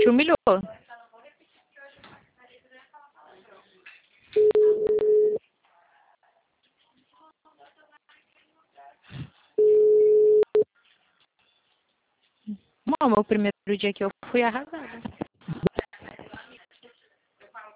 Te humilhou. Bom, meu primeiro dia que eu fui arrasada.